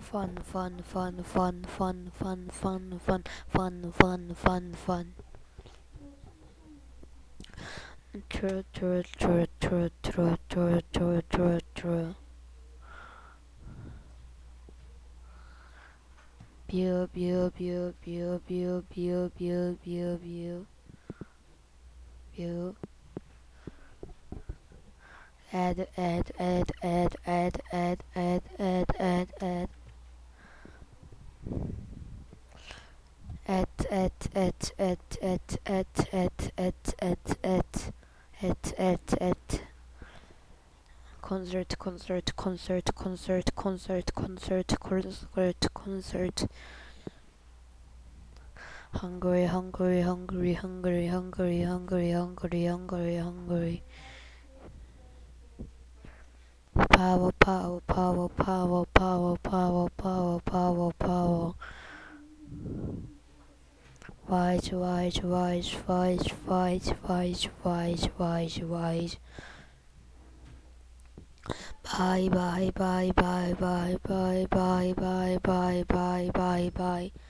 Fun, fun, fun, fun, fun, fun, fun, fun, fun, fun, fun, fun. True, true, true, true, true, true, true, true, true. View, view, view, view, view, view, view, view, view, view. Add, add, add, add, add, add, add, add, add, add. Add, add, add, add, add, add, add, add, add, add, add, add, add. Concert, concert, concert, concert, concert, concert, concert, concert. Hungary, Hungary, Hungary, Hungary, Hungary, Hungary, Hungary, Hungary, Hungary. Power, power, power, power, power, power, power, power, power. Wise, wise, wise, wise, wise, wise, wise, wise, wise. Bye, bye, bye, bye, bye, bye, bye, bye, bye, bye, bye, bye.